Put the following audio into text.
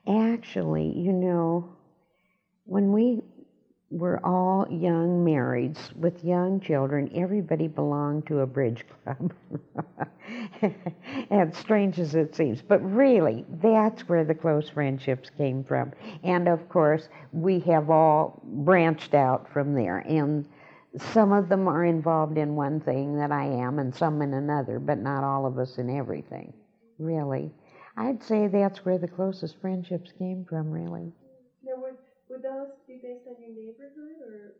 Actually, when we were all young marrieds with young children, everybody belonged to a bridge club. As strange as it seems. But really, that's where the close friendships came from. And of course, we have all branched out from there. And some of them are involved in one thing that I am, and some in another, but not all of us in everything, really. I'd say that's where the closest friendships came from, really. Now, would those be based on your neighborhood, or